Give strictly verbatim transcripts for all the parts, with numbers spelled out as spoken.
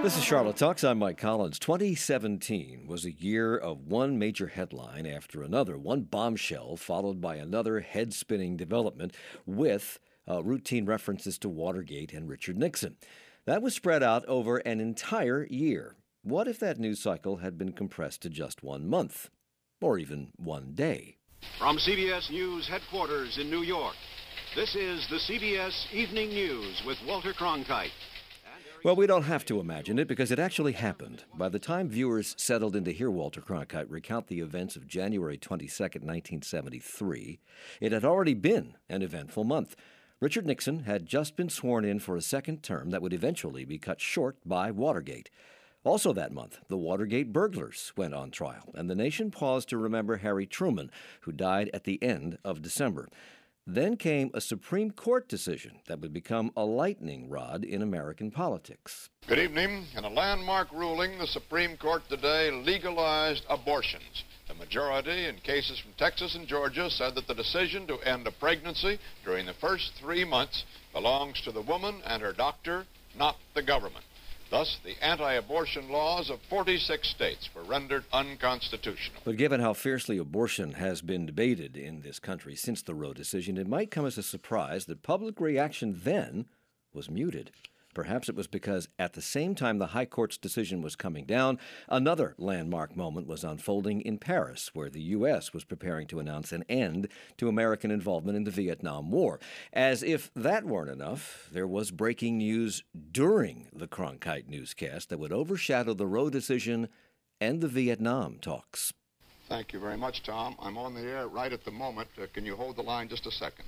This is Charlotte Talks. I'm Mike Collins. twenty seventeen was a year of one major headline after another, one bombshell followed by another head-spinning development with uh, routine references to Watergate and Richard Nixon. That was spread out over an entire year. What if that news cycle had been compressed to just one month, or even one day? From C B S News headquarters in New York, this is the C B S Evening News with Walter Cronkite. Well, we don't have to imagine it because it actually happened. By the time viewers settled in to hear Walter Cronkite recount the events of January twenty-second, nineteen seventy-three, it had already been an eventful month. Richard Nixon had just been sworn in for a second term that would eventually be cut short by Watergate. Also that month, the Watergate burglars went on trial, and the nation paused to remember Harry Truman, who died at the end of December. Then came a Supreme Court decision that would become a lightning rod in American politics. Good evening. In a landmark ruling, the Supreme Court today legalized abortions. The majority in cases from Texas and Georgia said that the decision to end a pregnancy during the first three months belongs to the woman and her doctor, not the government. Thus, the anti-abortion laws of forty-six states were rendered unconstitutional. But given how fiercely abortion has been debated in this country since the Roe decision, it might come as a surprise that public reaction then was muted. Perhaps it was because at the same time the High Court's decision was coming down, another landmark moment was unfolding in Paris, where the U S was preparing to announce an end to American involvement in the Vietnam War. As if that weren't enough, there was breaking news during the Cronkite newscast that would overshadow the Roe decision and the Vietnam talks. Thank you very much, Tom. I'm on the air right at the moment. Uh, can you hold the line just a second?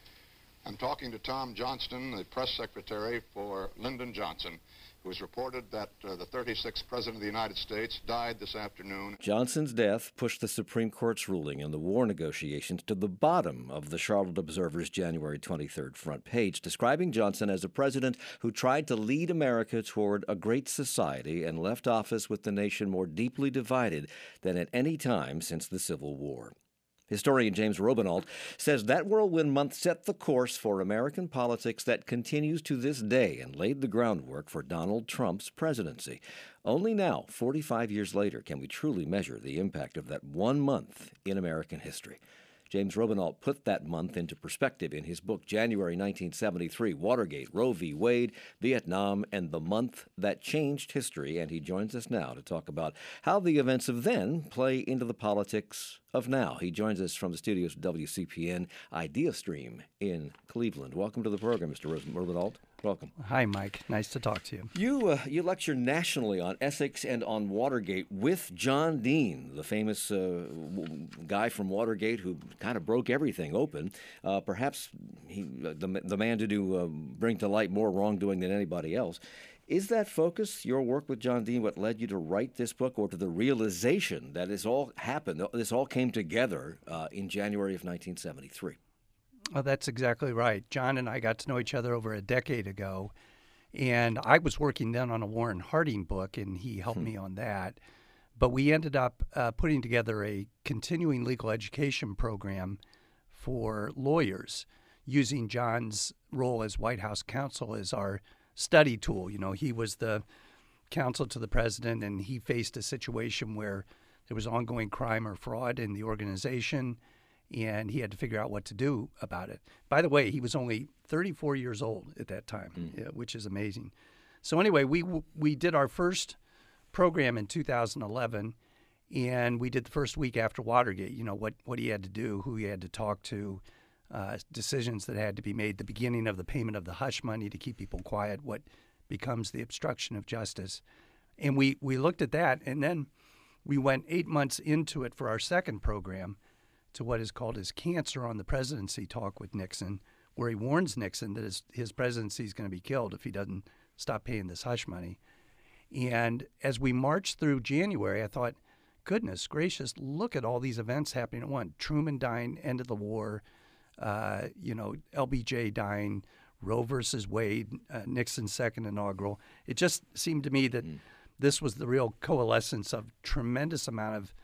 I'm talking to Tom Johnston, the press secretary for Lyndon Johnson, who has reported that uh, the thirty-sixth President of the United States died this afternoon. Johnson's death pushed the Supreme Court's ruling on the war negotiations to the bottom of the Charlotte Observer's January twenty-third front page, describing Johnson as a president who tried to lead America toward a great society and left office with the nation more deeply divided than at any time since the Civil War. Historian James Robinault says that whirlwind month set the course for American politics that continues to this day and laid the groundwork for Donald Trump's presidency. Only now, forty-five years later, can we truly measure the impact of that one month in American history. James Robinault put that month into perspective in his book, January nineteen seventy-three, Watergate, Roe v. Wade, Vietnam, and the Month That Changed History. And he joins us now to talk about how the events of then play into the politics of now. He joins us from the studios of W C P N IdeaStream in Cleveland. Welcome to the program, Mister Robinault. Welcome. Hi, Mike. Nice to talk to you. You uh, you lecture nationally on ethics and on Watergate with John Dean, the famous uh, w- guy from Watergate who kind of broke everything open. Uh, perhaps he, uh, the the man to do uh, bring to light more wrongdoing than anybody else. Is that focus, your work with John Dean, what led you to write this book, or to the realization that this all happened, this all came together uh, in January of nineteen seventy-three? Well, that's exactly right. John and I got to know each other over a decade ago, and I was working then on a Warren Harding book, and he helped hmm. me on that. But we ended up uh, putting together a continuing legal education program for lawyers, using John's role as White House counsel as our study tool. You know, he was the counsel to the president, and he faced a situation where there was ongoing crime or fraud in the organization, and he had to figure out what to do about it. By the way, he was only thirty-four years old at that time, mm. which is amazing. So anyway, we we did our first program in two thousand eleven, and we did the first week after Watergate, you know, what, what he had to do, who he had to talk to, uh, decisions that had to be made, the beginning of the payment of the hush money to keep people quiet, what becomes the obstruction of justice. And we, we looked at that, and then we went eight months into it for our second program, to what is called his Cancer on the Presidency talk with Nixon, where he warns Nixon that his, his presidency is going to be killed if he doesn't stop paying this hush money. And as we marched through January, I thought, goodness gracious, look at all these events happening at once. Truman dying, end of the war, uh, you know, L B J dying, Roe versus Wade, uh, Nixon's second inaugural. It just seemed to me that mm. this was the real coalescence of tremendous amount of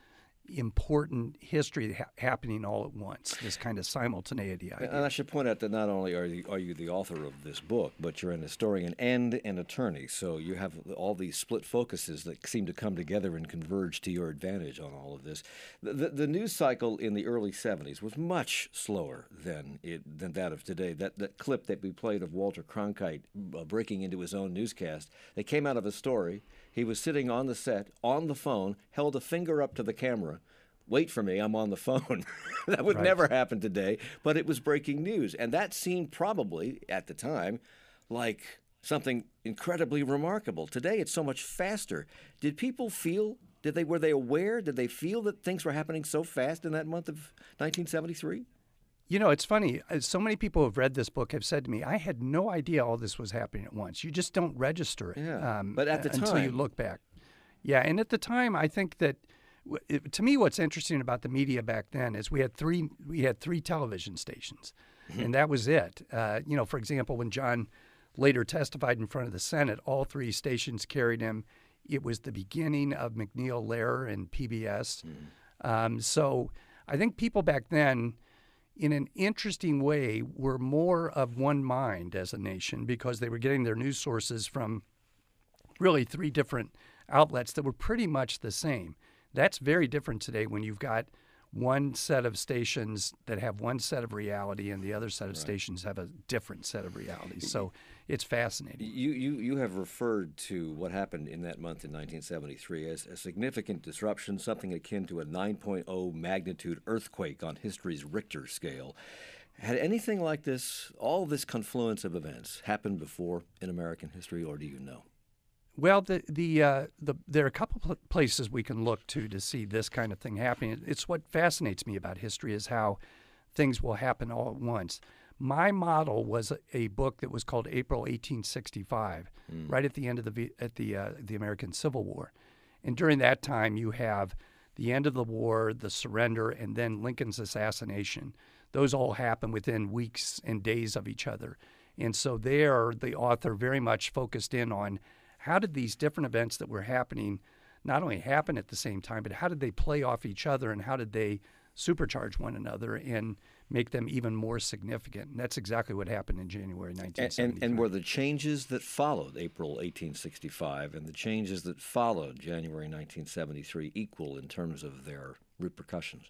important history ha- happening all at once, this kind of simultaneity idea. And I should point out that not only are you, are you the author of this book, but you're an historian and an attorney, so you have all these split focuses that seem to come together and converge to your advantage on all of this. The, the, the news cycle in the early seventies was much slower than it than that of today. That, that clip that we played of Walter Cronkite uh, breaking into his own newscast, it came out of a story. He was sitting on the set, on the phone, held a finger up to the camera. Wait for me, I'm on the phone. That would Right. never happen today, but it was breaking news. And that seemed probably, at the time, like something incredibly remarkable. Today, it's so much faster. Did people feel, did they, were they aware, did they feel that things were happening so fast in that month of nineteen seventy-three? You know, it's funny. uh, So many people who have read this book have said to me, I had no idea all this was happening at once. You just don't register it Yeah, but at the until you time- look back. Yeah, and at the time, I think that w- it, to me, what's interesting about the media back then is we had three we had three television stations, and that was it. Uh, you know, for example, when John later testified in front of the Senate, all three stations carried him. It was the beginning of McNeil Lehrer and P B S. Um, so I think people back then, in an interesting way, were more of one mind as a nation because they were getting their news sources from really three different outlets that were pretty much the same. That's very different today when you've got one set of stations that have one set of reality and the other set of stations have a different set of realities. So it's fascinating. You, you, you have referred to what happened in that month in nineteen seventy-three as a significant disruption, something akin to a nine point oh magnitude earthquake on history's Richter scale. Had anything like this, all this confluence of events, happened before in American history, or do you know? Well, the the uh, the there are a couple pl- places we can look to to see this kind of thing happening. It's what fascinates me about history is how things will happen all at once. My model was a, a book that was called April eighteen sixty-five, mm. right at the end of the v- at the uh, the American Civil War, and during that time you have the end of the war, the surrender, and then Lincoln's assassination. Those all happen within weeks and days of each other, and so there the author very much focused in on how did these different events that were happening not only happen at the same time, but how did they play off each other and how did they supercharge one another and make them even more significant? And that's exactly what happened in January nineteen seventy-three. And, and, and were the changes that followed April eighteen sixty-five and the changes that followed January nineteen seventy-three equal in terms of their repercussions?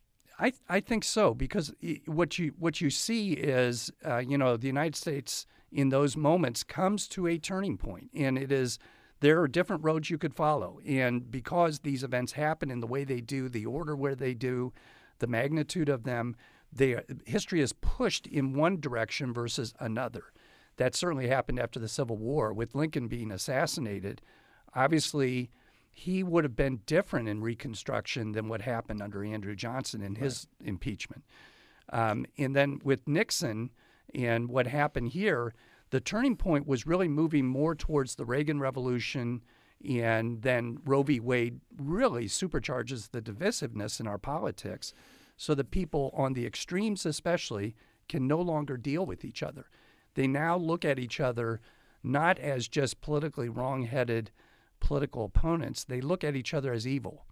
I I think so, because what you what you see is, uh, you know, the United States in those moments comes to a turning point, and it is there are different roads you could follow, and because these events happen in the way they do, the order where they do, the magnitude of them, they history is pushed in one direction versus another. That certainly happened after the Civil War with Lincoln being assassinated. Obviously, he would have been different in Reconstruction than what happened under Andrew Johnson in his right. impeachment. Um, and then with Nixon and what happened here, the turning point was really moving more towards the Reagan Revolution, and then Roe v. Wade really supercharges the divisiveness in our politics so that people on the extremes especially can no longer deal with each other. They now look at each other not as just politically wrong-headed political opponents. They look at each other as evil.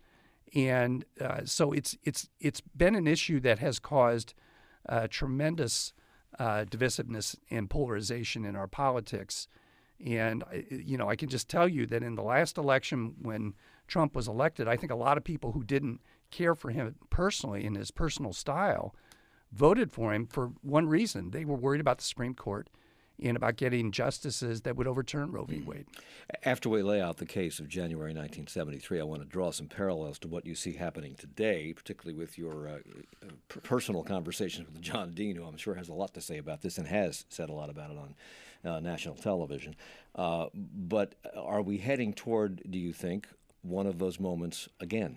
And uh, so it's it's it's been an issue that has caused uh, tremendous uh, divisiveness and polarization in our politics. And, you know, I can just tell you that in the last election when Trump was elected, I think a lot of people who didn't care for him personally in his personal style voted for him for one reason. They were worried about the Supreme Court and about getting justices that would overturn Roe v. Wade. After we lay out the case of January nineteen seventy-three, I want to draw some parallels to what you see happening today, particularly with your uh, p- personal conversations with John Dean, who I'm sure has a lot to say about this and has said a lot about it on uh, national television. Uh, but are we heading toward, do you think, one of those moments again?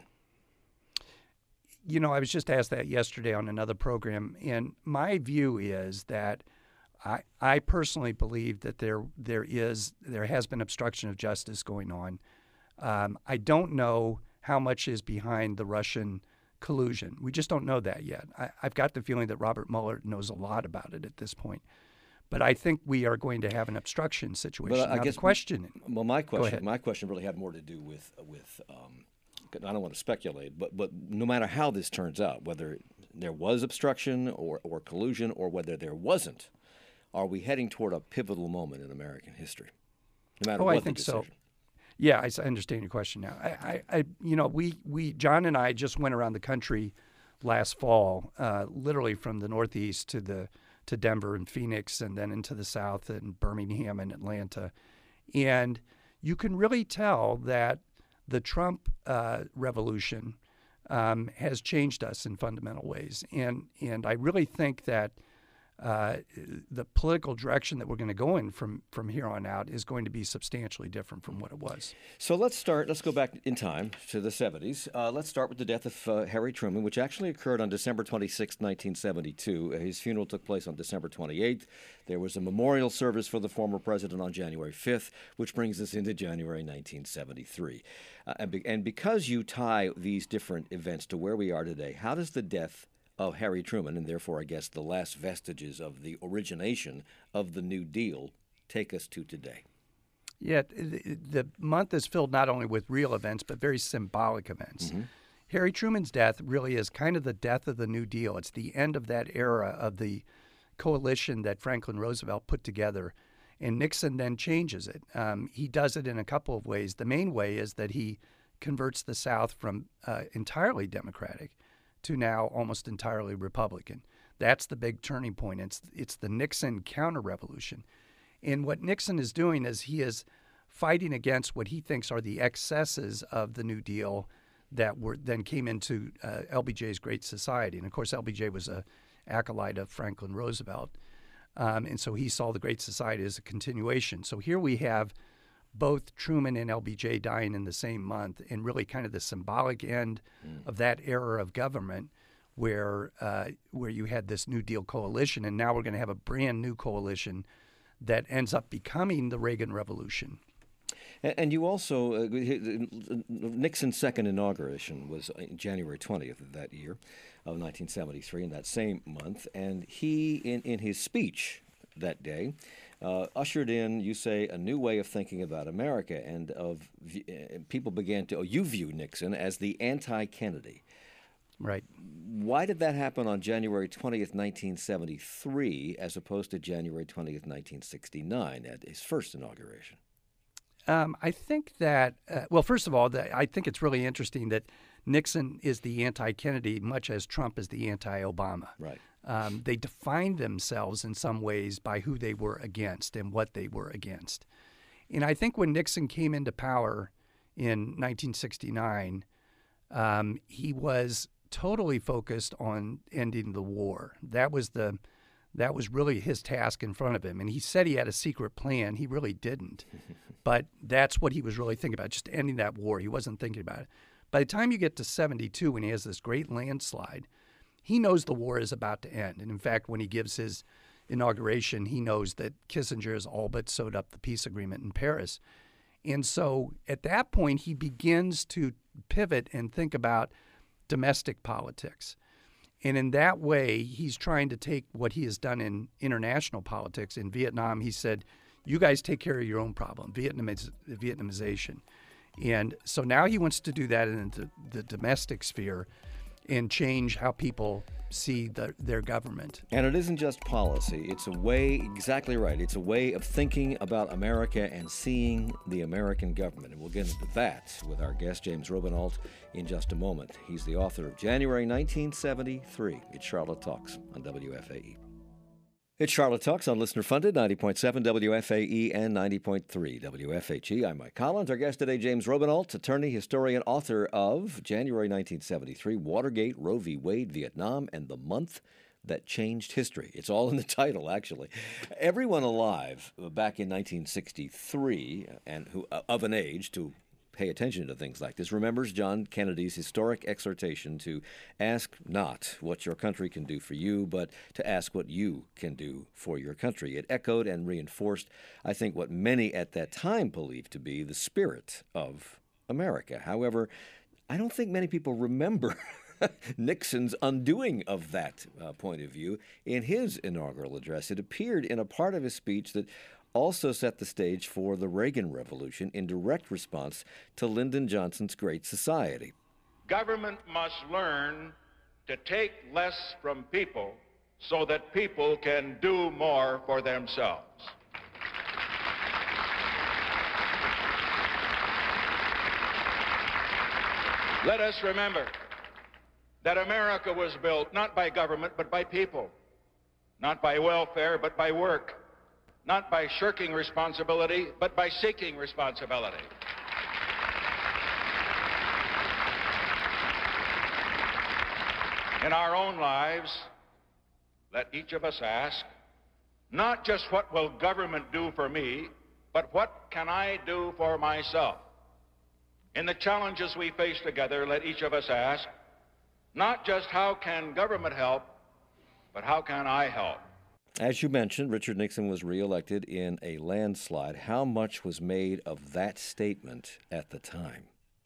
You know, I was just asked that yesterday on another program, and my view is that I, I personally believe that there there is there has been obstruction of justice going on. Um, I don't know how much is behind the Russian collusion. We just don't know that yet. I, I've got the feeling that Robert Mueller knows a lot about it at this point. But I think we are going to have an obstruction situation. Well, I now, guess the question. Well, my question, my question really had more to do with with um, I don't want to speculate, but but no matter how this turns out, whether there was obstruction or, or collusion or whether there wasn't, are we heading toward a pivotal moment in American history? No matter oh, what I think the decision. so. Yeah, I s- I understand your question now. I, I, I, you know, we, we, John and I just went around the country last fall, uh, literally from the Northeast to the to Denver and Phoenix, and then into the South and Birmingham and Atlanta, and you can really tell that the Trump uh, revolution um, has changed us in fundamental ways, and and I really think that. Uh, the political direction that we're going to go in from, from here on out is going to be substantially different from what it was. So let's start, let's go back in time to the seventies. Uh, let's start with the death of uh, Harry Truman, which actually occurred on December twenty-sixth, nineteen seventy-two. Uh, his funeral took place on December twenty-eighth. There was a memorial service for the former president on January fifth, which brings us into January nineteen seventy-three. Uh, and, be- and because you tie these different events to where we are today, how does the death of Harry Truman, and therefore, I guess, the last vestiges of the origination of the New Deal, take us to today? Yeah, the, the month is filled not only with real events, but very symbolic events. Mm-hmm. Harry Truman's death really is kind of the death of the New Deal. It's the end of that era of the coalition that Franklin Roosevelt put together, and Nixon then changes it. Um, he does it in a couple of ways. The main way is that he converts the South from uh, entirely Democratic to now almost entirely Republican. That's the big turning point. It's it's the Nixon counter-revolution. And what Nixon is doing is he is fighting against what he thinks are the excesses of the New Deal that were then came into uh, L B J's Great Society. And of course, L B J was a acolyte of Franklin Roosevelt. Um, and so he saw the Great Society as a continuation. So here we have both Truman and L B J dying in the same month, and really kind of the symbolic end mm. of that era of government where uh, where you had this New Deal coalition, and now we're going to have a brand new coalition that ends up becoming the Reagan Revolution. And, and you also, uh, Nixon's second inauguration was January twentieth of that year, of nineteen seventy-three, in that same month, and he, in, in his speech that day, Uh, ushered in, you say, a new way of thinking about America, and of uh, people began to, oh, you view Nixon as the anti-Kennedy. Right. Why did that happen on January twentieth, nineteen seventy-three, as opposed to January twentieth, nineteen sixty-nine, at his first inauguration? Um, I think that, uh, well, first of all, the, I think it's really interesting that Nixon is the anti-Kennedy, much as Trump is the anti-Obama. Right. Um, they defined themselves in some ways by who they were against and what they were against. And I think when Nixon came into power in nineteen sixty-nine, um, he was totally focused on ending the war. That was the that was really his task in front of him. And he said he had a secret plan. He really didn't. But that's what he was really thinking about, just ending that war. He wasn't thinking about it. By the time you get to seventy-two, when he has this great landslide, he knows the war is about to end. And in fact, when he gives his inauguration, he knows that Kissinger has all but sewed up the peace agreement in Paris. And so at that point, he begins to pivot and think about domestic politics. And in that way, he's trying to take what he has done in international politics. In Vietnam, he said, you guys take care of your own problem, Vietnamiz- Vietnamization. And so now he wants to do that in the, the domestic sphere and change how people see the, their government. And it isn't just policy. It's a way, exactly right, it's a way of thinking about America and seeing the American government. And we'll get into that with our guest, James Robinault, in just a moment. He's the author of January nineteen seventy-three. It's Charlotte Talks on W F A E. It's Charlotte Talks on listener-funded ninety point seven W F A E and ninety point three W F H E. I'm Mike Collins. Our guest today, James Robinault, attorney, historian, author of January nineteen seventy-three, Watergate, Roe v. Wade, Vietnam, and the Month That Changed History. It's all in the title, actually. Everyone alive back in nineteen sixty-three, and who of an age to pay attention to things like this, remembers John Kennedy's historic exhortation to ask not what your country can do for you, but to ask what you can do for your country. It echoed and reinforced, I think, what many at that time believed to be the spirit of America. However, I don't think many people remember Nixon's undoing of that uh, point of view in his inaugural address. It appeared in a part of his speech that also set the stage for the Reagan Revolution in direct response to Lyndon Johnson's Great Society. Government must learn to take less from people so that people can do more for themselves. Let us remember that America was built not by government, but by people, not by welfare, but by work, not by shirking responsibility, but by seeking responsibility. In our own lives, let each of us ask, not just what will government do for me, but what can I do for myself? In the challenges we face together, let each of us ask, not just how can government help, but how can I help? As you mentioned, Richard Nixon was reelected in a landslide. How much was made of that statement at the time?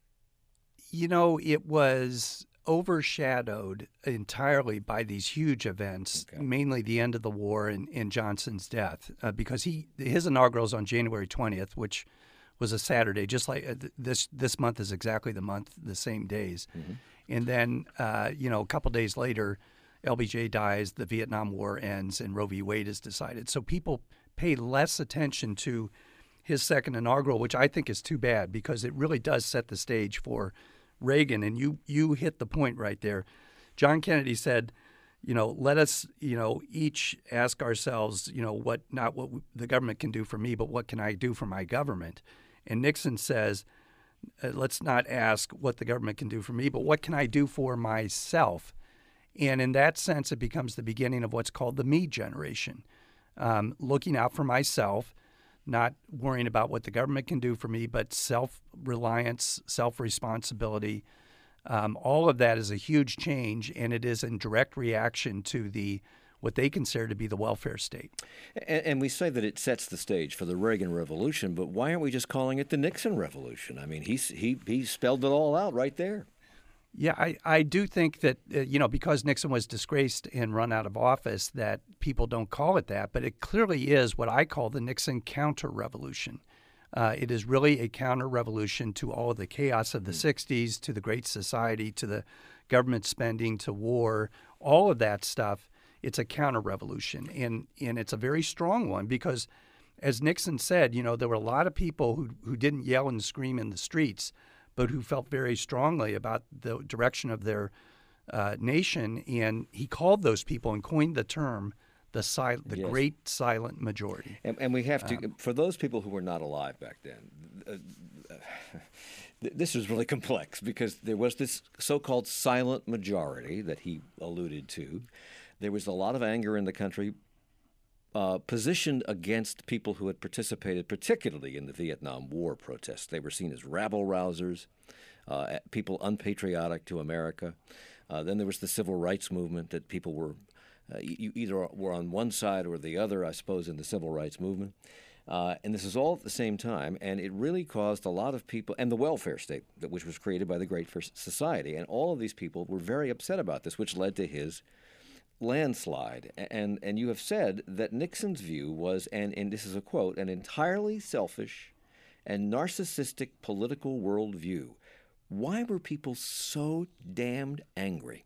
You know, it was overshadowed entirely by these huge events, okay. mainly the end of the war and, and Johnson's death, uh, because he his inaugural is on January twentieth, which was a Saturday, just like uh, this this month is exactly the month, the same days. Mm-hmm. And then, uh, you know, a couple days later, L B J dies, the Vietnam War ends, and Roe v. Wade is decided. So people pay less attention to his second inaugural, which I think is too bad because it really does set the stage for Reagan. And you you hit the point right there. John Kennedy said, you know, let us, you know, each ask ourselves, you know, what not what the government can do for me, but what can I do for my government? And Nixon says, uh, let's not ask what the government can do for me, but what can I do for myself? And in that sense, it becomes the beginning of what's called the me generation, um, looking out for myself, not worrying about what the government can do for me, but self-reliance, self-responsibility. Um, all of that is a huge change, and it is in direct reaction to the what they consider to be the welfare state. And, and we say that it sets the stage for the Reagan Revolution, but why aren't we just calling it the Nixon Revolution? I mean, he he he spelled it all out right there. Yeah, I, I do think that, uh, you know, because Nixon was disgraced and run out of office, that people don't call it that, but it clearly is what I call the Nixon counter-revolution. Uh, it is really a counter-revolution to all of the chaos of the mm. sixties, to the Great Society, to the government spending, to war, all of that stuff. It's a counter-revolution, and, and it's a very strong one because, as Nixon said, you know, there were a lot of people who, who didn't yell and scream in the streets, but who felt very strongly about the direction of their uh, nation, and he called those people and coined the term the sil- the yes. great silent majority. And, and we have to, um, for those people who were not alive back then, uh, uh, this was really complex because there was this so-called silent majority that he alluded to. There was a lot of anger in the country uh, positioned against people who had participated, particularly in the Vietnam War protests. They were seen as rabble-rousers, uh, people unpatriotic to America. Uh, then there was the civil rights movement that people were uh, you either were on one side or the other, I suppose, in the civil rights movement. Uh, and this is all at the same time, and it really caused a lot of people, and the welfare state, which was created by the Great Society, and all of these people were very upset about this, which led to his landslide. And and you have said that Nixon's view was, and, and this is a quote, an entirely selfish and narcissistic political worldview. Why were people so damned angry?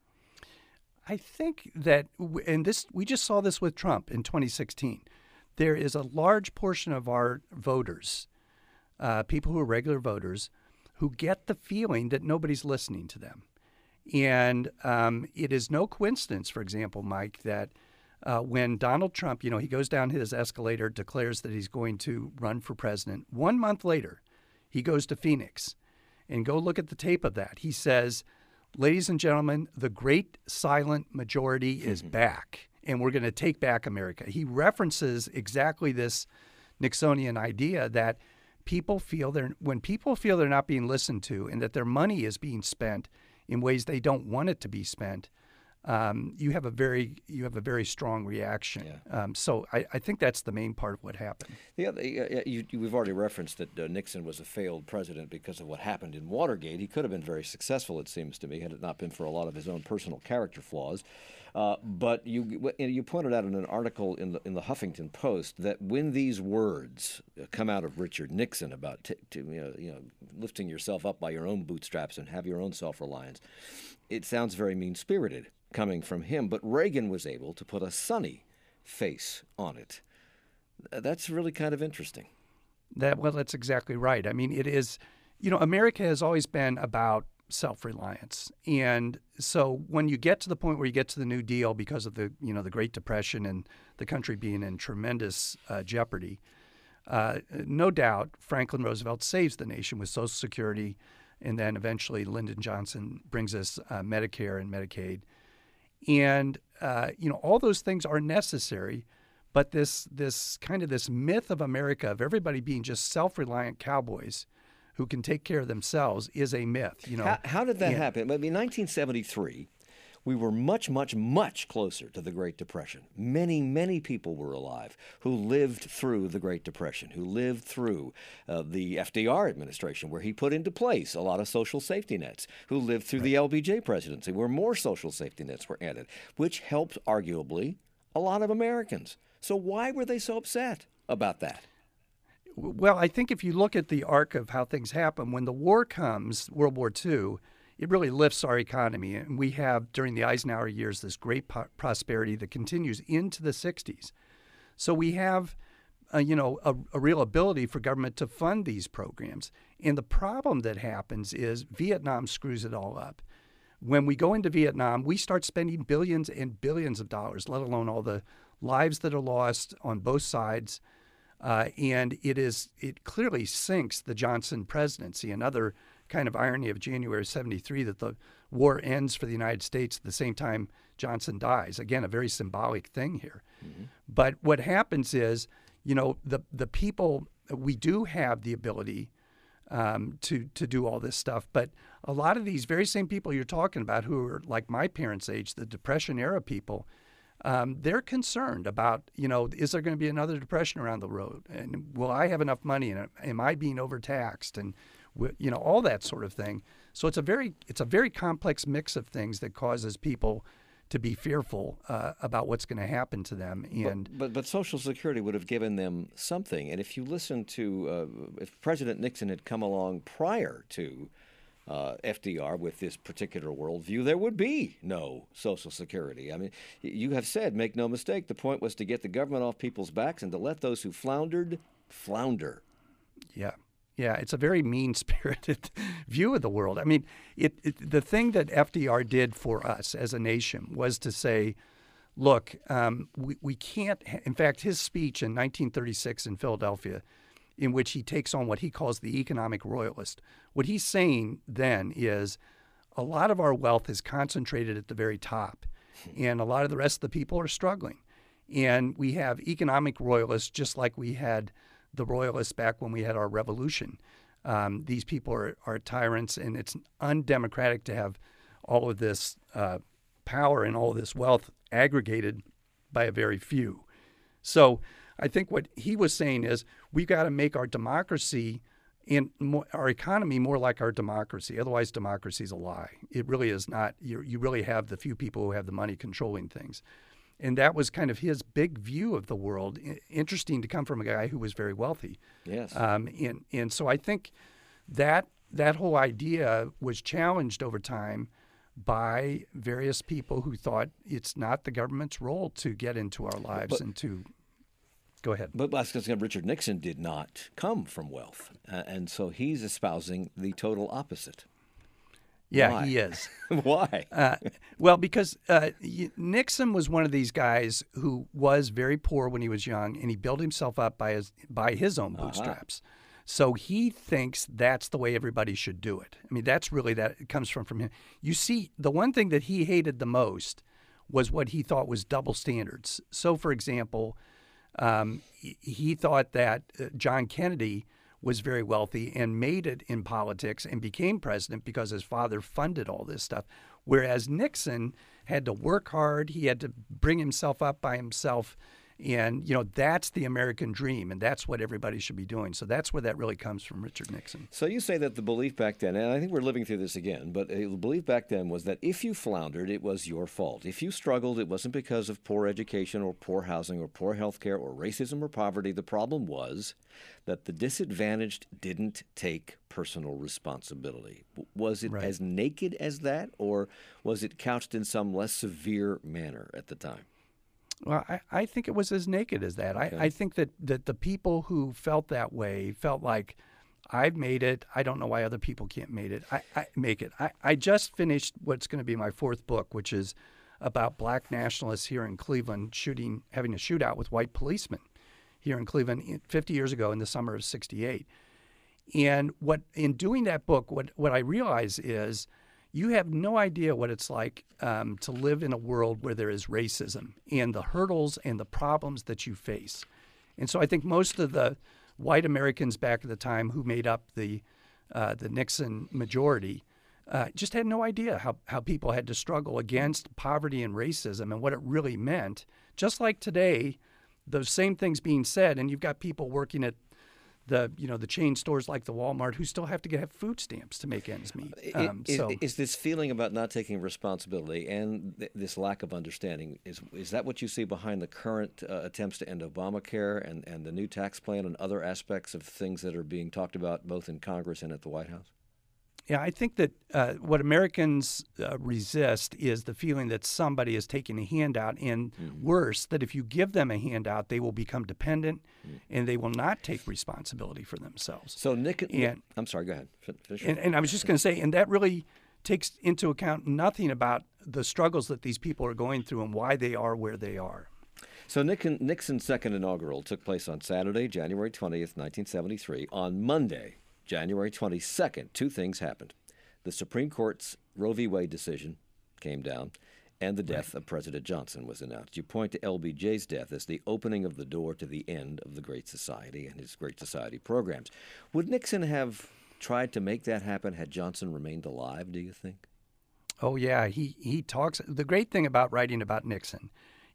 I think that, and this we just saw this with Trump in twenty sixteen. There is a large portion of our voters, uh, people who are regular voters, who get the feeling that nobody's listening to them. And um, it is no coincidence, for example, Mike, that uh, when Donald Trump, you know, he goes down his escalator, declares that he's going to run for president. One month later, he goes to Phoenix. And go look at the tape of that. He says, ladies and gentlemen, the great silent majority is mm-hmm. back, and we're going to take back America. He references exactly this Nixonian idea that people feel they're, when people feel they're not being listened to and that their money is being spent in ways they don't want it to be spent, um, you have a very you have a very strong reaction. Yeah. Um, so I, I think that's the main part of what happened. The other, uh, you, you, we've already referenced that uh, Nixon was a failed president because of what happened in Watergate. He could have been very successful, it seems to me, had it not been for a lot of his own personal character flaws. Uh, but you you pointed out in an article in the in the Huffington Post that when these words come out of Richard Nixon about t- to, you know, you know lifting yourself up by your own bootstraps and have your own self-reliance, it sounds very mean-spirited coming from him. But Reagan was able to put a sunny face on it. That's really kind of interesting. That well, that's exactly right. I mean, it is. You know, America has always been about self-reliance. And so when you get to the point where you get to the New Deal because of the, you know, the Great Depression and the country being in tremendous uh, jeopardy, uh, no doubt Franklin Roosevelt saves the nation with Social Security, and then eventually Lyndon Johnson brings us uh, Medicare and Medicaid. And, uh, you know, all those things are necessary, but this this kind of this myth of America, of everybody being just self-reliant cowboys who can take care of themselves, is a myth. You know, how, how did that and, happen? I mean, nineteen seventy-three, we were much, much, much closer to the Great Depression. Many, many people were alive who lived through the Great Depression, who lived through uh, the F D R administration, where he put into place a lot of social safety nets, who lived through right. the L B J presidency, where more social safety nets were added, which helped, arguably, a lot of Americans. So why were they so upset about that? Well, I think if you look at the arc of how things happen, when the war comes, World War Two, it really lifts our economy. And we have, during the Eisenhower years, this great po- prosperity that continues into the sixties. So we have, uh, you know, a, a real ability for government to fund these programs. And the problem that happens is Vietnam screws it all up. When we go into Vietnam, we start spending billions and billions of dollars, let alone all the lives that are lost on both sides. Uh, and it is it clearly sinks the Johnson presidency. Another kind of irony of January seventy-three, that the war ends for the United States at the same time Johnson dies. Again, a very symbolic thing here. Mm-hmm. But what happens is, you know, the the people, we do have the ability um, to to do all this stuff. But a lot of these very same people you're talking about, who are like my parents' age, the Depression era people, Um, they're concerned about, you know, is there going to be another depression around the road? And will I have enough money? And am I being overtaxed? And, you know, all that sort of thing. So it's a very it's a very complex mix of things that causes people to be fearful uh, about what's going to happen to them. And but, but but Social Security would have given them something. And if you listen to, uh, if President Nixon had come along prior to Uh, F D R with this particular worldview, there would be no Social Security. I mean, you have said, make no mistake, the point was to get the government off people's backs and to let those who floundered flounder. Yeah. Yeah, it's a very mean-spirited view of the world. I mean, it, it, the thing that F D R did for us as a nation was to say, look, um, we, we can't – in fact, his speech in nineteen thirty-six in Philadelphia, in which he takes on what he calls the economic royalist. What he's saying then is a lot of our wealth is concentrated at the very top, and a lot of the rest of the people are struggling. And we have economic royalists just like we had the royalists back when we had our revolution. Um, these people are, are tyrants, and it's undemocratic to have all of this uh, power and all of this wealth aggregated by a very few. So I think what he was saying is we've got to make our democracy and more, our economy more like our democracy. Otherwise, democracy is a lie. It really is not. You, you really have the few people who have the money controlling things. And that was kind of his big view of the world. Interesting to come from a guy who was very wealthy. Yes. Um, and, and so I think that that whole idea was challenged over time by various people who thought it's not the government's role to get into our lives but, and to go ahead. But Richard Nixon did not come from wealth, uh, and so he's espousing the total opposite. Yeah, Why? he is. Why? uh, well, because uh, Nixon was one of these guys who was very poor when he was young, and he built himself up by his by his own bootstraps. Uh-huh. So he thinks that's the way everybody should do it. I mean, that's really that it comes from from him. You see, the one thing that he hated the most was what he thought was double standards. So, for example, um, he, he thought that uh, John Kennedy was very wealthy and made it in politics and became president because his father funded all this stuff, whereas Nixon had to work hard. He had to bring himself up by himself, And, you know, that's the American dream, and that's what everybody should be doing. So that's where that really comes from, Richard Nixon. So you say that the belief back then, and I think we're living through this again, but the belief back then was that if you floundered, it was your fault. If you struggled, it wasn't because of poor education or poor housing or poor health care or racism or poverty. The problem was that the disadvantaged didn't take personal responsibility. Was it Right. as naked as that, or was it couched in some less severe manner at the time? Well, I, I think it was as naked as that. Okay. I, I think that, that the people who felt that way felt like, I've made it. I don't know why other people can't make it. I, I make it. I, I just finished what's going to be my fourth book, which is about black nationalists here in Cleveland shooting, having a shootout with white policemen here in Cleveland fifty years ago in the summer of sixty-eight. And what in doing that book, what, what I realize is you have no idea what it's like um, to live in a world where there is racism and the hurdles and the problems that you face. And so I think most of the white Americans back at the time who made up the uh, the Nixon majority uh, just had no idea how, how people had to struggle against poverty and racism and what it really meant. Just like today, those same things being said, and you've got people working at the you know the chain stores like the Walmart who still have to get have food stamps to make ends meet. Um, is, so is this feeling about not taking responsibility and th- this lack of understanding, is is that what you see behind the current uh, attempts to end Obamacare and, and the new tax plan and other aspects of things that are being talked about both in Congress and at the White House? Yeah, I think that uh, what Americans uh, resist is the feeling that somebody is taking a handout, and mm. worse, that if you give them a handout, they will become dependent mm. and they will not take responsibility for themselves. So, Nick, and, I'm sorry, go ahead. Finish and, and I was just going to say, and that really takes into account nothing about the struggles that these people are going through and why they are where they are. So Nixon's second inaugural took place on Saturday, January twentieth, nineteen seventy-three. On Monday, January twenty-second, two things happened. The Supreme Court's Roe v. Wade decision came down, and the death right. of President Johnson was announced. You point to L B J's death as the opening of the door to the end of the Great Society and his Great Society programs. Would Nixon have tried to make that happen had Johnson remained alive, do you think? Oh, yeah. He, he talks. The great thing about writing about Nixon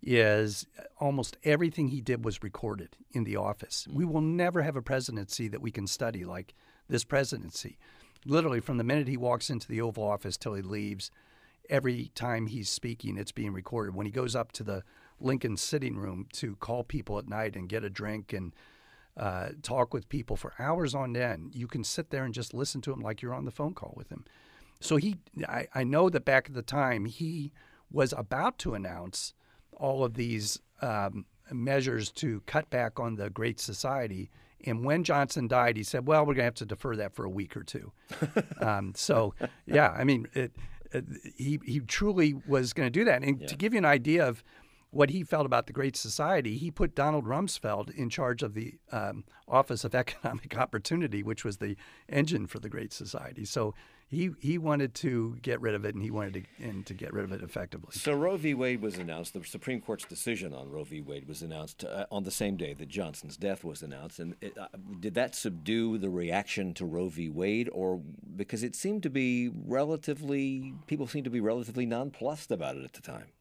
is almost everything he did was recorded in the office. We will never have a presidency that we can study like this presidency. Literally, from the minute he walks into the Oval Office till he leaves, every time he's speaking, it's being recorded. When he goes up to the Lincoln sitting room to call people at night and get a drink and uh, talk with people for hours on end, you can sit there and just listen to him like you're on the phone call with him. So he, I, I know that back at the time, he was about to announce all of these um, measures to cut back on the Great Society. And when Johnson died, he said, well, we're going to have to defer that for a week or two. um, so, yeah, I mean, it, it, he, he truly was going to do that. And yeah. to give you an idea of what he felt about the Great Society, he put Donald Rumsfeld in charge of the um, Office of Economic Opportunity, which was the engine for the Great Society. So he he wanted to get rid of it, and he wanted to, and to get rid of it effectively. So Roe v. Wade was announced. The Supreme Court's decision on Roe v. Wade was announced uh, on the same day that Johnson's death was announced. And it, uh, did that subdue the reaction to Roe v. Wade, or because it seemed to be relatively, people seemed to be relatively nonplussed about it at the time?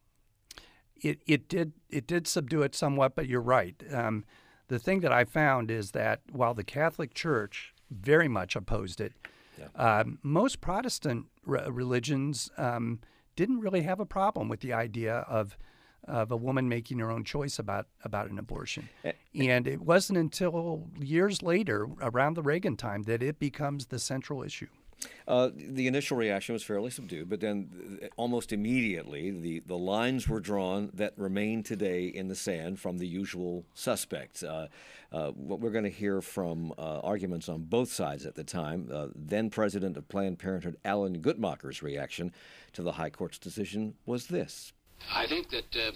It it did it did subdue it somewhat, but you're right. Um, the thing that I found is that while the Catholic Church very much opposed it, yeah. um, most Protestant re- religions um, didn't really have a problem with the idea of of a woman making her own choice about about an abortion. Uh, and it wasn't until years later, around the Reagan time, that it becomes the central issue. Uh, the initial reaction was fairly subdued, but then almost immediately the, the lines were drawn that remain today in the sand from the usual suspects. Uh, uh, what we're going to hear from uh, arguments on both sides at the time, uh, then President of Planned Parenthood Alan Guttmacher's reaction to the High Court's decision was this. I think that uh,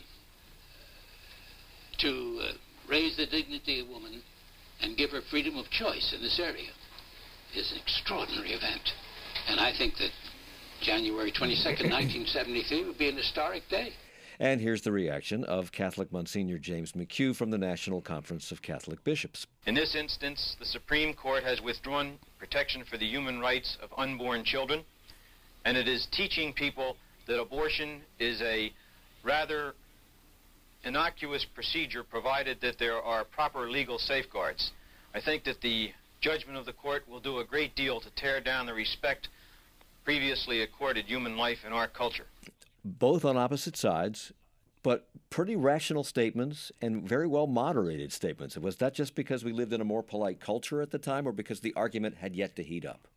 to uh, raise the dignity of woman and give her freedom of choice in this area is an extraordinary event. And I think that January twenty-second, nineteen seventy-three would be an historic day. And here's the reaction of Catholic Monsignor James McHugh from the National Conference of Catholic Bishops. In this instance, the Supreme Court has withdrawn protection for the human rights of unborn children, and it is teaching people that abortion is a rather innocuous procedure provided that there are proper legal safeguards. I think that the judgment of the court will do a great deal to tear down the respect previously accorded human life in our culture. Both on opposite sides, but pretty rational statements and very well moderated statements. Was that just because we lived in a more polite culture at the time, or because the argument had yet to heat up?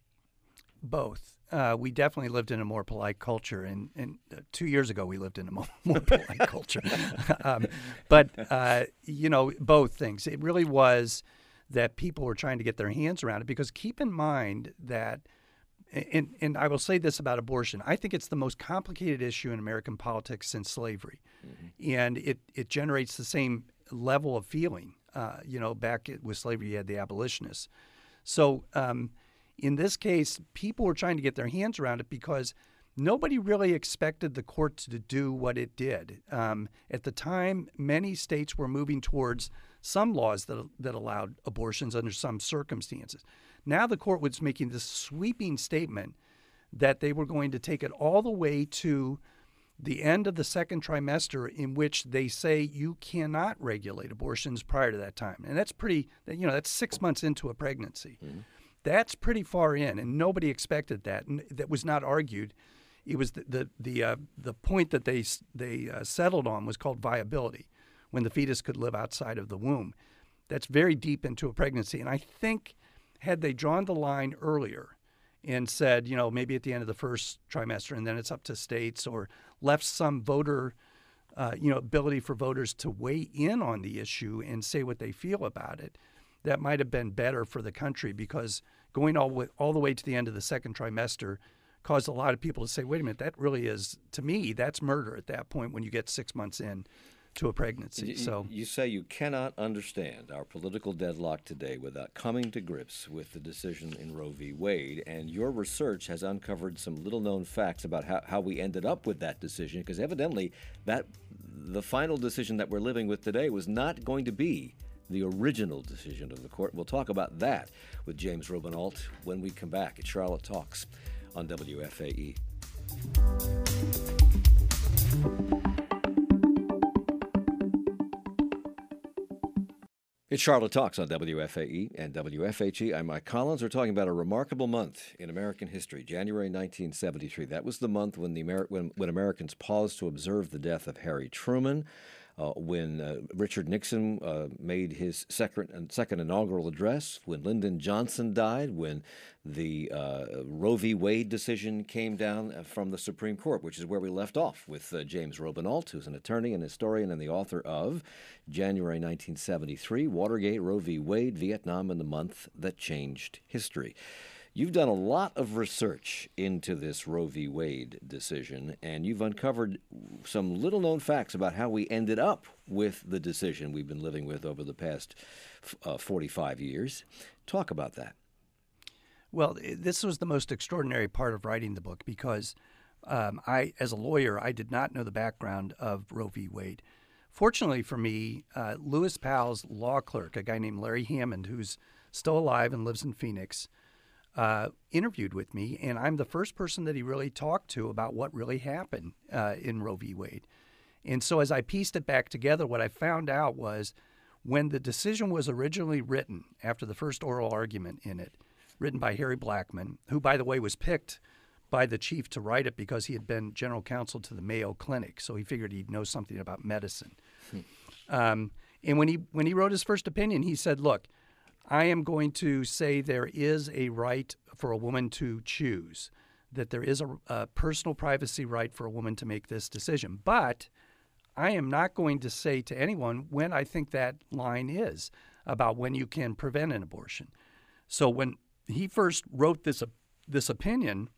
Both. Uh, we definitely lived in a more polite culture, and, and uh, two years ago we lived in a more, more polite culture. um, but, uh, you know, both things. It really was that people were trying to get their hands around it, because keep in mind that, and, and I will say this about abortion, I think it's the most complicated issue in American politics since slavery. Mm-hmm. And it, it generates the same level of feeling. Uh, you know, back with slavery, you had the abolitionists. So um, in this case, people were trying to get their hands around it because nobody really expected the court to do what it did. Um, at the time, many states were moving towards some laws that that allowed abortions under some circumstances. Now the court was making this sweeping statement that they were going to take it all the way to the end of the second trimester, in which they say you cannot regulate abortions prior to that time. And that's pretty, you know, that's six months into a pregnancy. Mm-hmm. That's pretty far in, and nobody expected that. And that was not argued. It was the the the, uh, the point that they they uh, settled on was called viability, when the fetus could live outside of the womb. That's very deep into a pregnancy. And I think had they drawn the line earlier and said, you know, maybe at the end of the first trimester and then it's up to states, or left some voter, uh, you know, ability for voters to weigh in on the issue and say what they feel about it, that might have been better for the country, because going all, way, all the way to the end of the second trimester caused a lot of people to say, wait a minute, that really is, to me, that's murder at that point when you get six months in to a pregnancy. You, so you say you cannot understand our political deadlock today without coming to grips with the decision in Roe v. Wade, and your research has uncovered some little-known facts about how, how we ended up with that decision, because evidently that the final decision that we're living with today was not going to be the original decision of the court. We'll talk about that with James Robinault when we come back at Charlotte Talks on W F A E. It's Charlotte Talks on W F A E and W F H E. I'm Mike Collins. We're talking about a remarkable month in American history, January nineteen seventy-three. That was the month when the Amer- when, when Americans paused to observe the death of Harry Truman, uh, when uh, Richard Nixon uh, made his second, second inaugural address, when Lyndon Johnson died, when the uh, Roe v. Wade decision came down from the Supreme Court, which is where we left off with uh, James Robinault, who's an attorney and historian and the author of January nineteen seventy-three, Watergate, Roe v. Wade, Vietnam, and the Month That Changed History. You've done a lot of research into this Roe v. Wade decision, and you've uncovered some little-known facts about how we ended up with the decision we've been living with over the past uh, forty-five years. Talk about that. Well, this was the most extraordinary part of writing the book, because um, I, as a lawyer, I did not know the background of Roe v. Wade. Fortunately for me, uh, Lewis Powell's law clerk, a guy named Larry Hammond, who's still alive and lives in Phoenix, uh, interviewed with me, and I'm the first person that he really talked to about what really happened uh, in Roe v. Wade. And so as I pieced it back together, what I found out was when the decision was originally written, after the first oral argument in it, written by Harry Blackmun, who, by the way, was picked by the chief to write it because he had been general counsel to the Mayo Clinic, so he figured he'd know something about medicine. Hmm. Um, and when he when he wrote his first opinion, he said, look, I am going to say there is a right for a woman to choose, that there is a, a personal privacy right for a woman to make this decision. But I am not going to say to anyone when I think that line is about when you can prevent an abortion. So when he first wrote this uh, this opinion,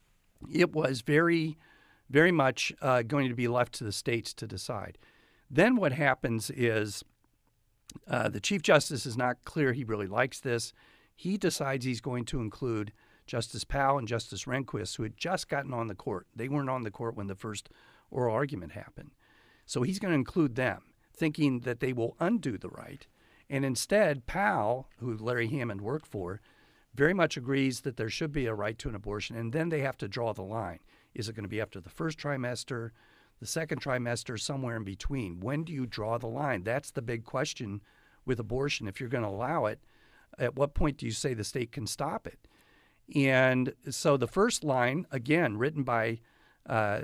it was very, very much uh, going to be left to the states to decide. Then what happens is uh, the Chief Justice is not clear he really likes this. He decides he's going to include Justice Powell and Justice Rehnquist, who had just gotten on the court. They weren't on the court when the first oral argument happened. So he's going to include them, thinking that they will undo the right. And instead, Powell, who Larry Hammond worked for, very much agrees that there should be a right to an abortion, and then they have to draw the line. Is it going to be after the first trimester, the second trimester, somewhere in between. When do you draw the line? That's the big question with abortion. If you're going to allow it, at what point do you say the state can stop it? And so the first line, again, written by uh,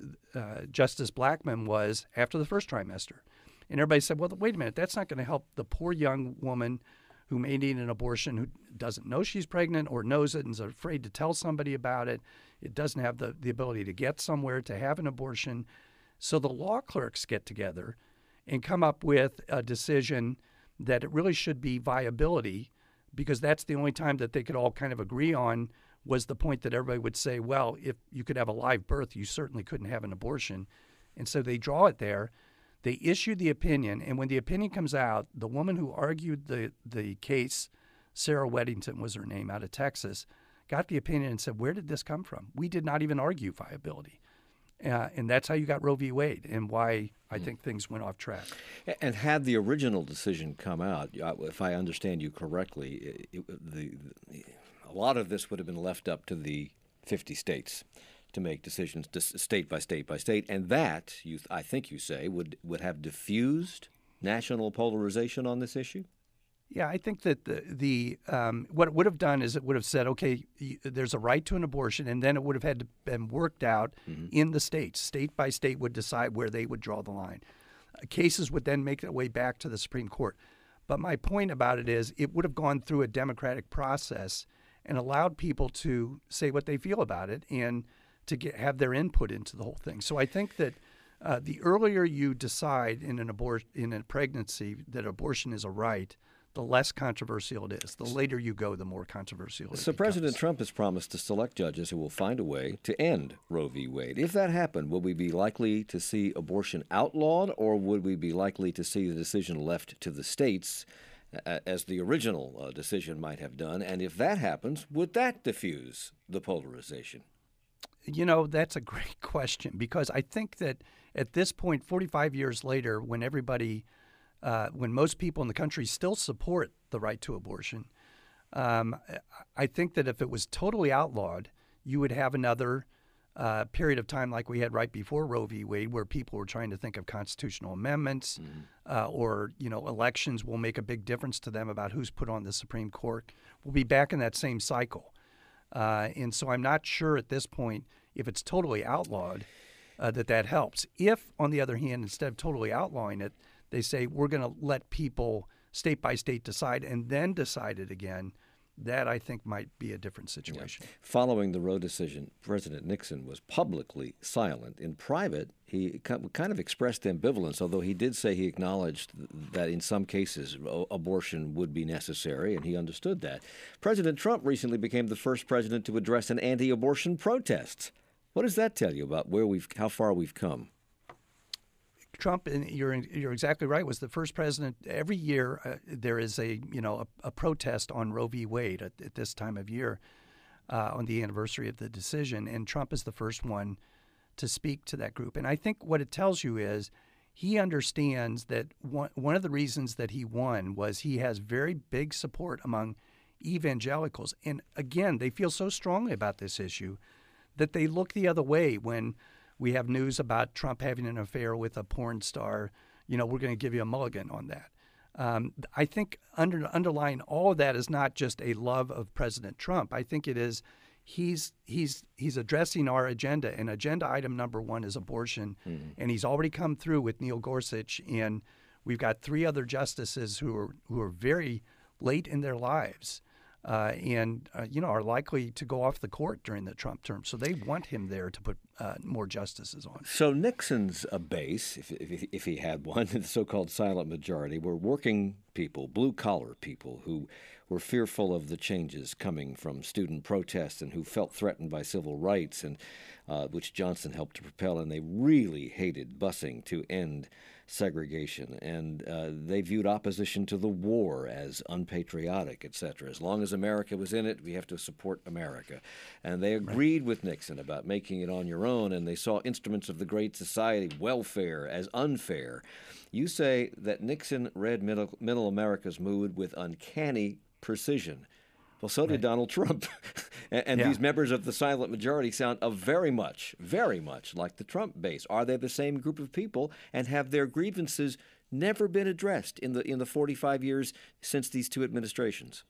uh, Justice Blackmun, was after the first trimester. And everybody said, well, wait a minute, that's not going to help the poor young woman who may need an abortion, who doesn't know she's pregnant or knows it and is afraid to tell somebody about it. It doesn't have the, the ability to get somewhere to have an abortion. So the law clerks get together and come up with a decision that it really should be viability, because that's the only time that they could all kind of agree on, was the point that everybody would say, well, if you could have a live birth, you certainly couldn't have an abortion. And so they draw it there. They issue the opinion, and when the opinion comes out, the woman who argued the, the case, Sarah Weddington was her name, out of Texas, got the opinion and said, where did this come from? We did not even argue viability. Uh, and that's how you got Roe v. Wade, and why I think things went off track. And had the original decision come out, if I understand you correctly, it, it, the, the, a lot of this would have been left up to the fifty states to make decisions state by state by state, and that, you, I think you say, would, would have diffused national polarization on this issue? Yeah, I think that the, the um, what it would have done is it would have said, okay, there's a right to an abortion, and then it would have had to been worked out mm-hmm. in the states. State by state would decide where they would draw the line. Uh, cases would then make their way back to the Supreme Court. But my point about it is it would have gone through a democratic process and allowed people to say what they feel about it and to get, have their input into the whole thing. So I think that uh, the earlier you decide in an abor- in a pregnancy that abortion is a right, the less controversial it is. The later you go, the more controversial it is. So becomes. President Trump has promised to select judges who will find a way to end Roe v. Wade. If that happened, would we be likely to see abortion outlawed, or would we be likely to see the decision left to the states, uh, as the original uh, decision might have done? And if that happens, would that diffuse the polarization? You know, that's a great question, because I think that at this point, forty-five years later, when everybody Uh, when most people in the country still support the right to abortion, um, I think that if it was totally outlawed, you would have another uh, period of time like we had right before Roe v. Wade, where people were trying to think of constitutional amendments, mm-hmm. uh, or, you know, elections will make a big difference to them about who's put on the Supreme Court. We'll be back in that same cycle. Uh, and so I'm not sure at this point, if it's totally outlawed, uh, that that helps. If, on the other hand, instead of totally outlawing it, they say we're going to let people state by state decide and then decide it again, that I think might be a different situation. Yeah. Following the Roe decision, President Nixon was publicly silent. In private, he kind of expressed ambivalence, although he did say he acknowledged that in some cases abortion would be necessary, and he understood that. President Trump recently became the first president to address an anti-abortion protest. What does that tell you about where we've, how far we've come? Trump, and you're you're exactly right, was the first president. Every year uh, there is a you know a, a protest on Roe v. Wade at, at this time of year, uh, on the anniversary of the decision, and Trump is the first one to speak to that group. And I think what it tells you is he understands that one one of the reasons that he won was he has very big support among evangelicals, and again they feel so strongly about this issue that they look the other way when we have news about Trump having an affair with a porn star. You know, we're going to give you a mulligan on that. Um, I think under, underlying all of that is not just a love of President Trump. I think it is he's he's he's addressing our agenda, and agenda item number one is abortion. Mm-hmm. And he's already come through with Neil Gorsuch, and we've got three other justices who are who are very late in their lives. Uh, and, uh, you know, are likely to go off the court during the Trump term. So they want him there to put uh, more justices on. So Nixon's uh, base, if, if, if he had one, the so-called silent majority, were working people, blue-collar people who were fearful of the changes coming from student protests and who felt threatened by civil rights, and uh, which Johnson helped to propel, and they really hated busing to end segregation, and uh, they viewed opposition to the war as unpatriotic, et cetera. As long as America was in it, we have to support America. And they agreed right. with Nixon about making it on your own, and they saw instruments of the Great Society, welfare, as unfair. You say that Nixon read middle, middle America's mood with uncanny precision. Well, so did Right. Donald Trump. and and Yeah. these members of the silent majority sound uh, very much, very much like the Trump base. Are they the same group of people, and have their grievances never been addressed in the in the forty-five years since these two administrations?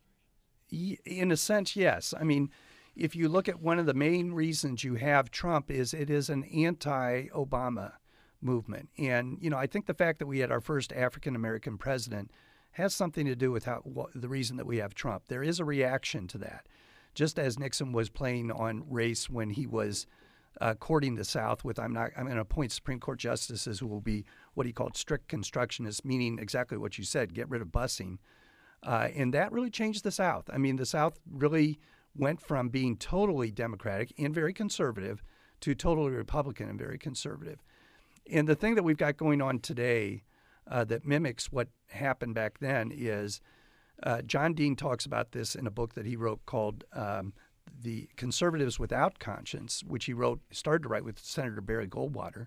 Y- In a sense, yes. I mean, if you look at one of the main reasons you have Trump is it is an anti-Obama movement. And, you know, I think the fact that we had our first African-American president has something to do with how wh- the reason that we have Trump. There is a reaction to that. Just as Nixon was playing on race when he was uh, courting the South with, I'm not, I'm going to appoint Supreme Court justices who will be what he called strict constructionists, meaning exactly what you said, get rid of busing. Uh, and that really changed the South. I mean, the South really went from being totally Democratic and very conservative to totally Republican and very conservative. And the thing that we've got going on today uh, that mimics what happened back then is uh, John Dean talks about this in a book that he wrote called um, The Conservatives Without Conscience, which he wrote, started to write with Senator Barry Goldwater,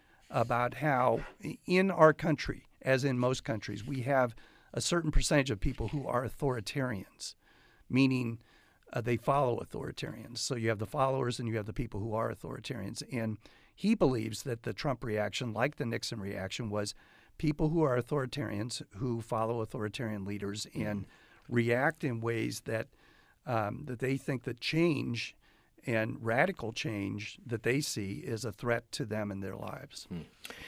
about how in our country, as in most countries, we have a certain percentage of people who are authoritarians, meaning uh, they follow authoritarians. So you have the followers and you have the people who are authoritarians. And he believes that the Trump reaction, like the Nixon reaction, was people who are authoritarians, who follow authoritarian leaders and react in ways that um, that they think that change and radical change that they see is a threat to them and their lives. Hmm.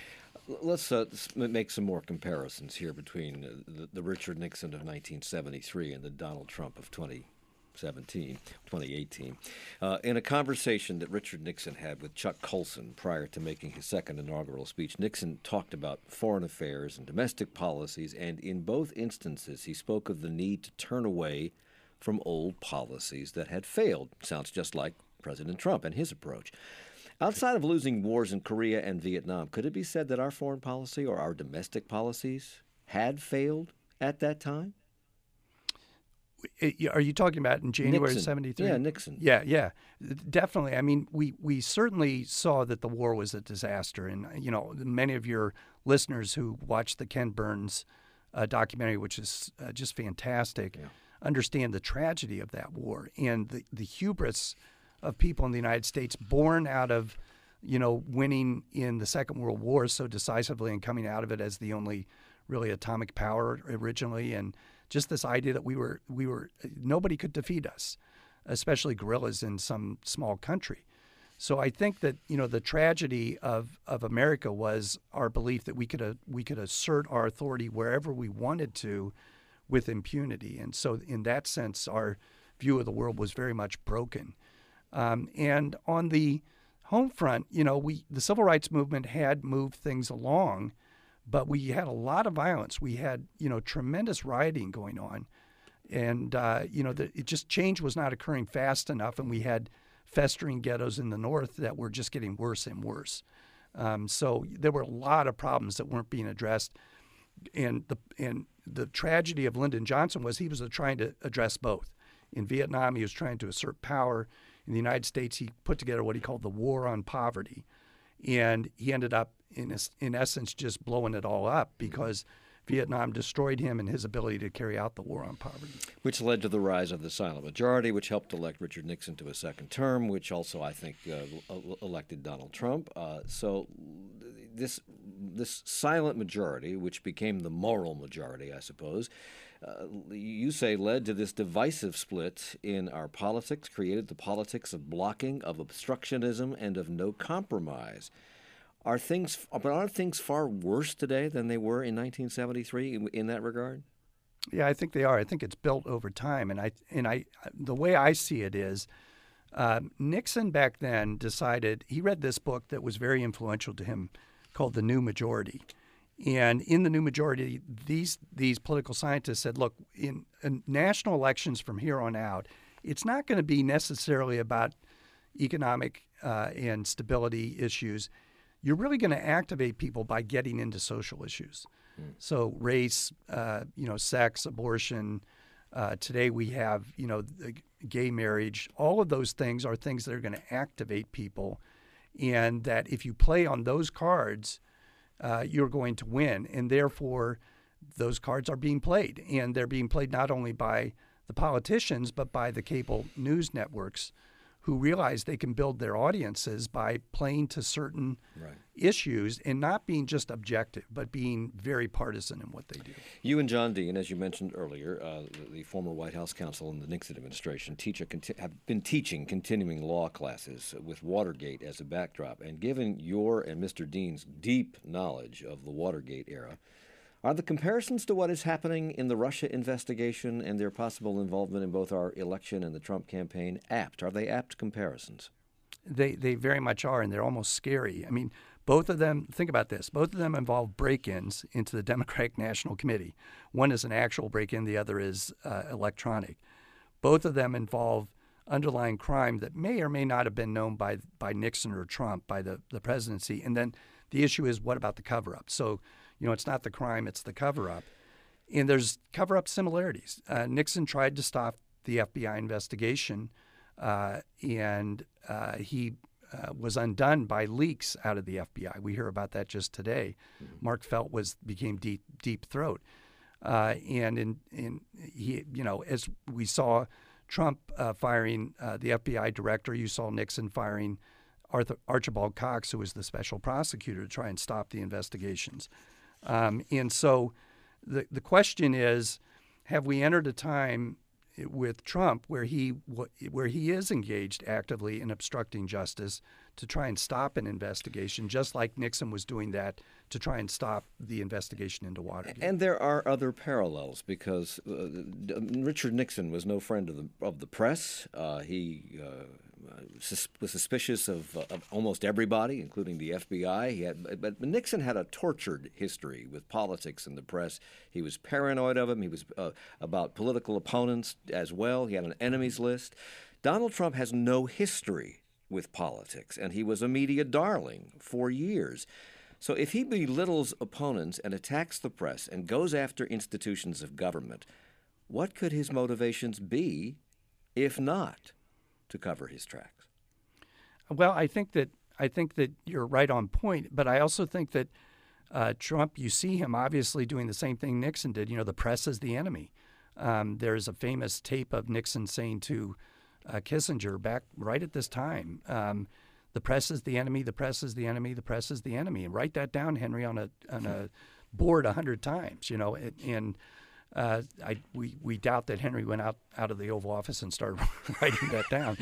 Let's uh, make some more comparisons here between uh, the, the Richard Nixon of nineteen seventy-three and the Donald Trump of twenty seventeen, twenty eighteen. Uh, in a conversation that Richard Nixon had with Chuck Colson prior to making his second inaugural speech, Nixon talked about foreign affairs and domestic policies, and in both instances he spoke of the need to turn away from old policies that had failed. Sounds just like President Trump and his approach. Outside of losing wars in Korea and Vietnam, could it be said that our foreign policy or our domestic policies had failed at that time? Are you talking about in January Nixon. seventy-three? Yeah, Nixon. Yeah, yeah, definitely. I mean, we, we certainly saw that the war was a disaster. And, you know, many of your listeners who watched the Ken Burns uh, documentary, which is uh, just fantastic, Yeah. understand the tragedy of that war and the, the hubris of people in the United States born out of, you know, winning in the Second World War so decisively and coming out of it as the only really atomic power originally. And just this idea that we were, we were, nobody could defeat us, especially guerrillas in some small country. So I think that, you know, the tragedy of, of America was our belief that we could, uh, we could assert our authority wherever we wanted to with impunity. And so in that sense, our view of the world was very much broken. Um, and on the home front, you know, we the civil rights movement had moved things along, but we had a lot of violence. We had, you know, tremendous rioting going on. And, uh, you know, the, it just change was not occurring fast enough, and we had festering ghettos in the North that were just getting worse and worse. Um, so there were a lot of problems that weren't being addressed. And the, and the tragedy of Lyndon Johnson was he was trying to address both. In Vietnam, he was trying to assert power. In the United States, he put together what he called the War on Poverty. And he ended up, in, in essence, just blowing it all up because Vietnam destroyed him and his ability to carry out the War on Poverty. Which led to the rise of the silent majority, which helped elect Richard Nixon to a second term, which also, I think, uh, elected Donald Trump. Uh, so this this silent majority, which became the moral majority, I suppose, uh, you say led to this divisive split in our politics, created the politics of blocking, of obstructionism, and of no compromise. Are things, but are things far worse today than they were in nineteen seventy-three in, in that regard? Yeah, I think they are. I think it's built over time, and I and I the way I see it is, uh, Nixon back then decided he read this book that was very influential to him, called The New Majority, and in The New Majority, these these political scientists said, look, in, in national elections from here on out, it's not going to be necessarily about economic uh, and stability issues. You're really going to activate people by getting into social issues. Mm. So race, uh, you know, sex, abortion. Uh, today we have, you know, the gay marriage. All of those things are things that are going to activate people, and that if you play on those cards, uh, you're going to win. And therefore, those cards are being played, and they're being played not only by the politicians, but by the cable news networks, who realize they can build their audiences by playing to certain right. issues and not being just objective, but being very partisan in what they do. You and John Dean, as you mentioned earlier, uh, the, the former White House counsel in the Nixon administration, teach a conti- have been teaching continuing law classes with Watergate as a backdrop. And given your and Mister Dean's deep knowledge of the Watergate era, are the comparisons to what is happening in the Russia investigation and their possible involvement in both our election and the Trump campaign apt? Are they apt comparisons? They they very much are, and they're almost scary. I mean, both of them, think about this, both of them involve break-ins into the Democratic National Committee. One is an actual break-in, the other is uh, electronic. Both of them involve underlying crime that may or may not have been known by by Nixon or Trump, by the, the presidency. And then the issue is, what about the cover-up? So, you know, it's not the crime, it's the cover-up. And there's cover-up similarities. Uh, Nixon tried to stop the F B I investigation, uh, and uh, he uh, was undone by leaks out of the F B I. We hear about that just today. Mm-hmm. Mark Felt was became deep deep throat, uh, and in in he you know as we saw Trump uh, firing uh, the F B I director, you saw Nixon firing Arthur, Archibald Cox, who was the special prosecutor, to try and stop the investigations. Um, and so the the question is, have we entered a time with Trump where he where he is engaged actively in obstructing justice to try and stop an investigation, just like Nixon was doing that to try and stop the investigation into Watergate? And there are other parallels, because uh, Richard Nixon was no friend of the of the press. Uh, he uh, sus- was suspicious of, uh, of almost everybody, including the F B I. He had, but Nixon had a tortured history with politics and the press. He was paranoid of them. He was uh, about political opponents as well. He had an enemies list. Donald Trump has no history with politics, and he was a media darling for years. So if he belittles opponents and attacks the press and goes after institutions of government, what could his motivations be, if not to cover his tracks? Well, I think that I think that you're right on point, but I also think that uh, Trump, you see him obviously doing the same thing Nixon did. You know, the press is the enemy. Um, there's a famous tape of Nixon saying to uh, Kissinger back right at this time, um, the press is the enemy, the press is the enemy, the press is the enemy. And write that down, Henry, on a on a board a hundred times, you know. And, and uh, I we, we doubt that Henry went out, out of the Oval Office and started writing that down.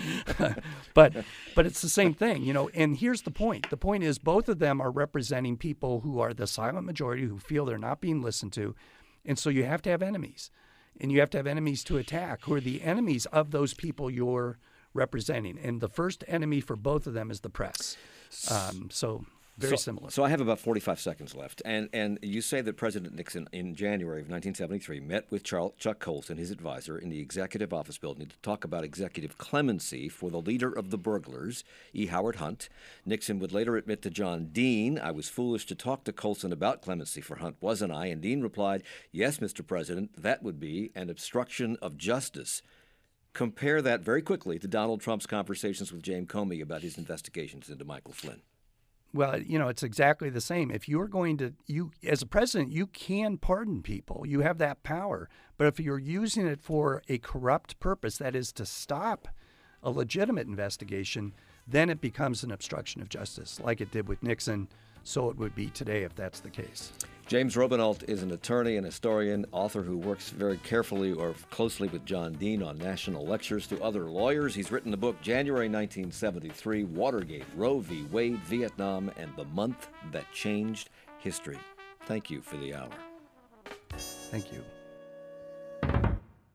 but but it's the same thing, you know. And here's the point. The point is, both of them are representing people who are the silent majority, who feel they're not being listened to. And so you have to have enemies. And you have to have enemies to attack, who are the enemies of those people you're representing. And the first enemy for both of them is the press. Um, so very so, similar. So I have about forty-five seconds left. And and you say that President Nixon in January of nineteen seventy-three met with Charles, Chuck Colson, his advisor, in the executive office building to talk about executive clemency for the leader of the burglars, E. Howard Hunt. Nixon would later admit to John Dean, "I was foolish to talk to Colson about clemency for Hunt, wasn't I?" And Dean replied, "Yes, Mister President, that would be an obstruction of justice." Compare that very quickly to Donald Trump's conversations with James Comey about his investigations into Michael Flynn. Well, you know, it's exactly the same. If you're going to, you as a president, you can pardon people. You have that power. But if you're using it for a corrupt purpose, that is to stop a legitimate investigation, then it becomes an obstruction of justice, like it did with Nixon. So it would be today if that's the case. James Robinault is an attorney and historian, author who works very carefully or closely with John Dean on national lectures to other lawyers. He's written the book January nineteen seventy-three, Watergate, Roe v. Wade, Vietnam, and the Month That Changed History. Thank you for the hour. Thank you.